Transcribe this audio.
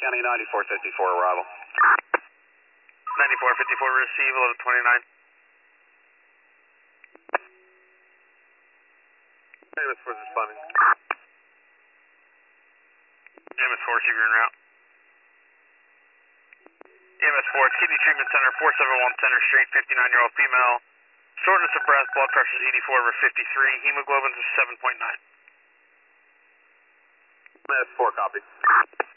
County 9454, arrival. 9454, receive 1129. MS4 is responding. MS4, receive your en route. MS4, Kidney Treatment Center, 471 Center Street, 59-year-old female. Shortness of breath, blood pressure is 84/53, hemoglobin is 7.9. MS4, copy.